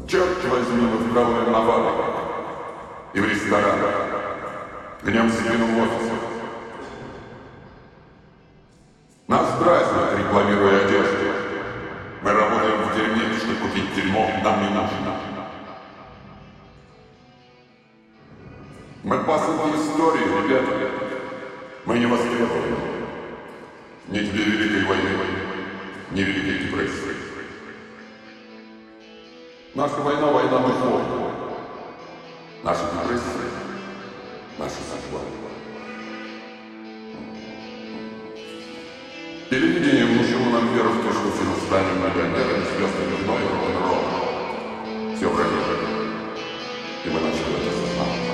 Черт возьми, мы в правую на фабрику и в ресторан. Гнем спину в офисе. Нас дразнят, рекламируя одежду. Мы работаем в дерьме, чтобы купить дерьмо, нам не нужно. Мы пасынки истории, ребята. Мы не востребованы. Ни тебе Великой войны, ни Великой депрессии. Наша война — война духов. Наша депрессия — наша судьба. Телевидение внушило нам веру в то, что все мы станем миллионерами, звездами кино и рок-н-ролла. Все вранье. И мы начали это осознавать.